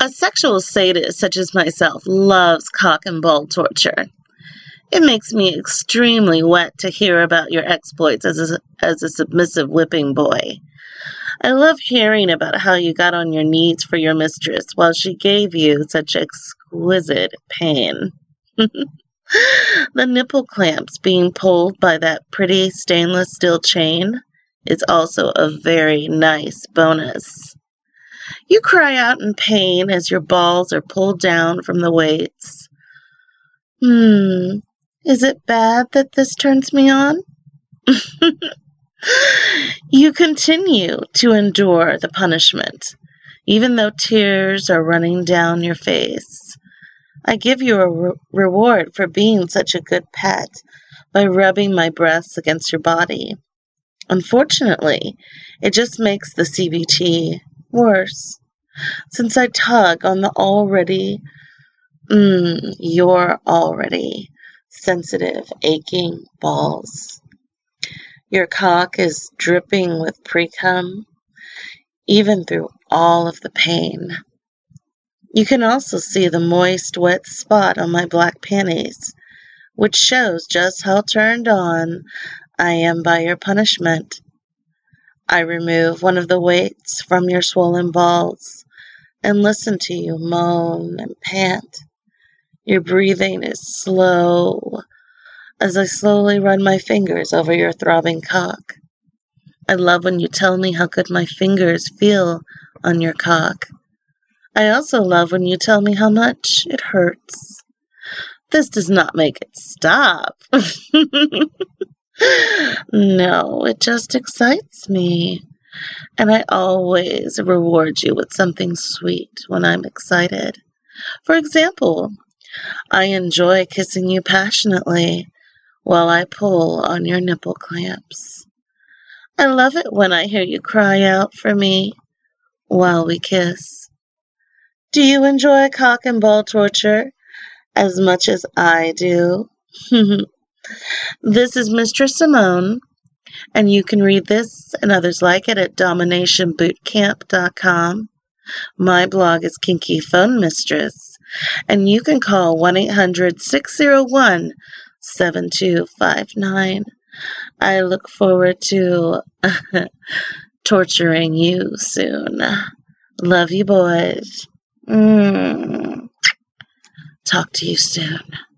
A sexual sadist such as myself loves cock and ball torture. It makes me extremely wet to hear about your exploits as a submissive whipping boy. I love hearing about how you got on your knees for your mistress while she gave you such exquisite pain. The nipple clamps being pulled by that pretty stainless steel chain is also a very nice bonus. You cry out in pain as your balls are pulled down from the weights. Is it bad that this turns me on? You continue to endure the punishment, even though tears are running down your face. I give you a reward for being such a good pet by rubbing my breasts against your body. Unfortunately, it just makes the CBT worse, since I tug on the your already sensitive, aching balls. Your cock is dripping with pre-cum, even through all of the pain. You can also see the moist, wet spot on my black panties, which shows just how turned on I am by your punishment. I remove one of the weights from your swollen balls and listen to you moan and pant. Your breathing is slow as I slowly run my fingers over your throbbing cock. I love when you tell me how good my fingers feel on your cock. I also love when you tell me how much it hurts. This does not make it stop. No, it just excites me. And I always reward you with something sweet when I'm excited. For example, I enjoy kissing you passionately while I pull on your nipple clamps. I love it when I hear you cry out for me while we kiss. Do you enjoy cock and ball torture as much as I do? This is Mistress Simone, and you can read this and others like it at dominationbootcamp.com. My blog is Kinky Phone Mistress, and you can call 1-800-601-7259. I look forward to torturing you soon. Love you, boys. Talk to you soon.